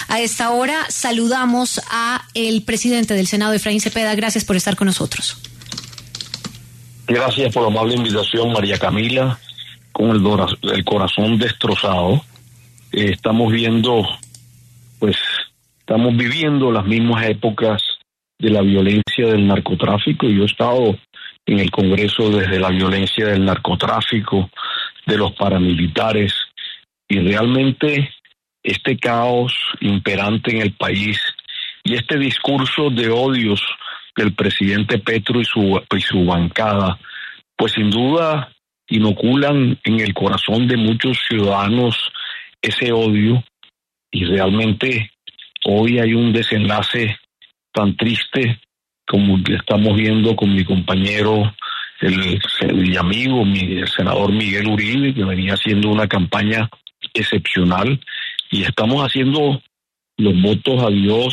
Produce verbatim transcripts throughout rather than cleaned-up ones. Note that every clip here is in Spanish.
A esta hora saludamos a el presidente del Senado, Efraín Cepeda. Gracias por estar con nosotros. Gracias por la amable invitación, María Camila. Con el, dora, el corazón destrozado, eh, estamos viendo, pues, estamos viviendo las mismas épocas de la violencia del narcotráfico. Yo he estado en el Congreso desde la violencia del narcotráfico, de los paramilitares, y realmente este caos imperante en el país y este discurso de odios del presidente Petro y su, y su bancada, pues sin duda inoculan en el corazón de muchos ciudadanos ese odio, y realmente hoy hay un desenlace tan triste como el que estamos viendo con mi compañero, el, el amigo, mi, el senador Miguel Uribe, que venía haciendo una campaña excepcional, y estamos haciendo los votos a Dios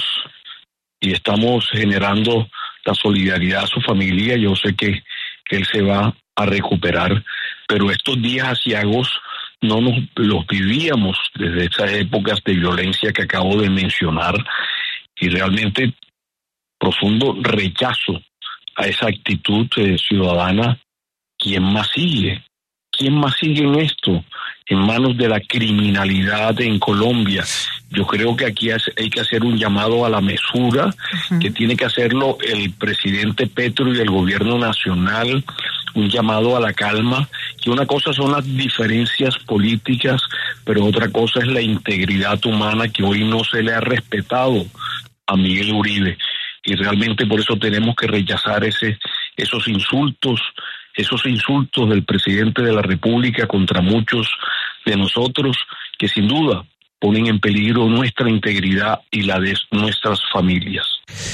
y estamos generando la solidaridad a su familia. Yo sé que, que él se va a recuperar, pero estos días aciagos no nos los vivíamos desde esas épocas de violencia que acabo de mencionar, y realmente profundo rechazo a esa actitud eh, ciudadana. ¿Quién más sigue? ¿Quién más sigue en esto? En manos de la criminalidad en Colombia. Yo creo que aquí hay que hacer un llamado a la mesura, uh-huh. que tiene que hacerlo el presidente Petro y el gobierno nacional, un llamado a la calma, que una cosa son las diferencias políticas, pero otra cosa es la integridad humana que hoy no se le ha respetado a Miguel Uribe, y realmente por eso tenemos que rechazar ese, esos insultos, esos insultos del presidente de la República contra muchos de nosotros, que sin duda ponen en peligro nuestra integridad y la de nuestras familias.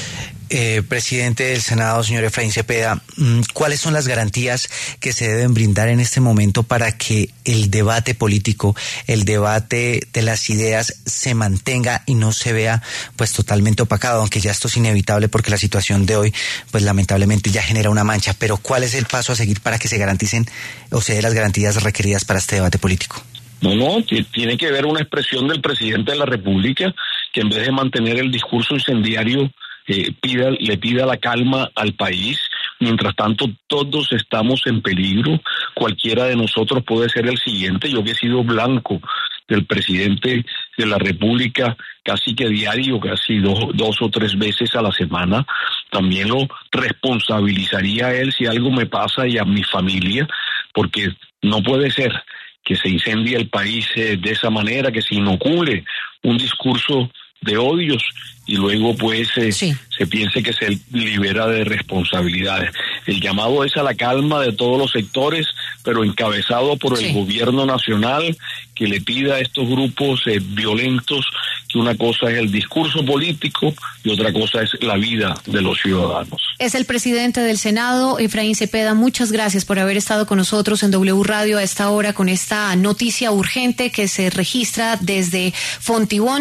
Eh, presidente del Senado, señor Efraín Cepeda, ¿cuáles son las garantías que se deben brindar en este momento para que el debate político, el debate de las ideas se mantenga y no se vea pues totalmente opacado, aunque ya esto es inevitable porque la situación de hoy pues lamentablemente ya genera una mancha? Pero ¿cuál es el paso a seguir para que se garanticen o se den las garantías requeridas para este debate político? No, no, tiene que haber una expresión del presidente de la República que en vez de mantener el discurso incendiario, Eh, pida, le pida la calma al país. Mientras tanto, todos estamos en peligro. Cualquiera de nosotros puede ser el siguiente. Yo que he sido blanco del presidente de la República casi que diario, casi dos, dos o tres veces a la semana, también lo responsabilizaría a él si algo me pasa y a mi familia, porque no puede ser que se incendie el país eh, de esa manera, que se inocule un discurso de odios y luego pues eh, sí. se piense que se libera de responsabilidades. El llamado es a la calma de todos los sectores, pero encabezado por sí. el gobierno nacional, que le pida a estos grupos eh, violentos que una cosa es el discurso político y otra cosa es la vida de los ciudadanos. Es el presidente del Senado, Efraín Cepeda. Muchas gracias por haber estado con nosotros en W Radio a esta hora con esta noticia urgente que se registra desde Fontibón.